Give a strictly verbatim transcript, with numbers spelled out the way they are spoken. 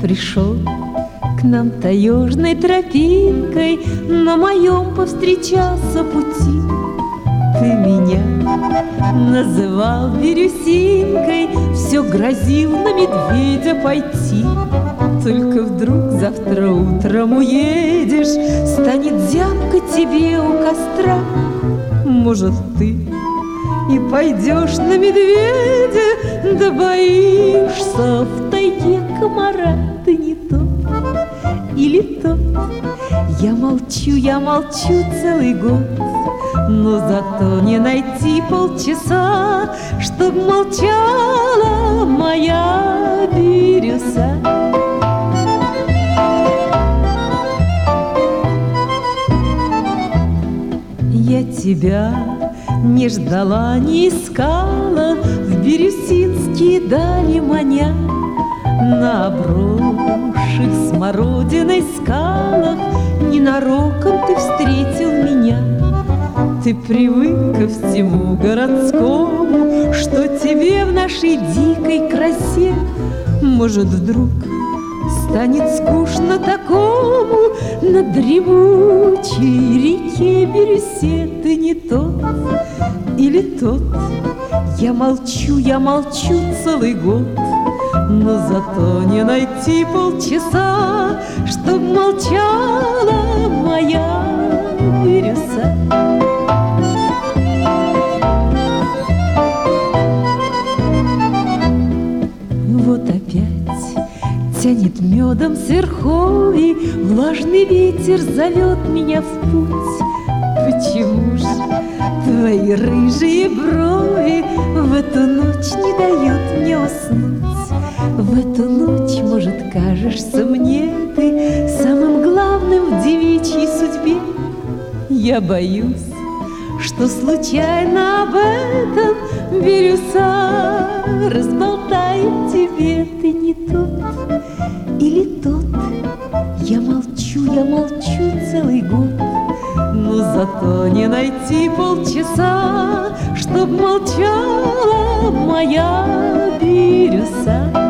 пришел к нам таежной тропинкой, на моем повстречался пути. Ты меня называл бирюсинкой, все грозил на медведя пойти. Только вдруг завтра утром уедешь, станет зябко тебе у костра. Может, ты и пойдешь на медведя, да боишься в тайге комара. Ты не тот или тот. Я молчу, я молчу целый год, но зато не найти полчаса, чтоб молчала моя бирюса. Я тебя не ждала, не искала, в бирюсинские дали маня. На обросших смородиной скалах ненароком ты встретил меня. Ты привык ко всему городскому, что тебе в нашей дикой красе. Может, вдруг станет скучно такому на дремучей реке Бирюсе. Ты не тот или тот. Я молчу, я молчу целый год, но зато не найти полчаса, чтоб молчала моя бирюса. Вот опять тянет медом с верховий, влажный ветер зовет меня в путь. Почему ж твои рыжие брови в эту ночь не дают мне уснуть? В эту ночь, может, кажешься мне ты самым главным в девичьей судьбе. Я боюсь, что случайно об этом бирюса разболтает тебе. Ты не тот или тот. Я молчу, я молчу целый год, но зато не найти полчаса, чтоб молчала моя бирюса.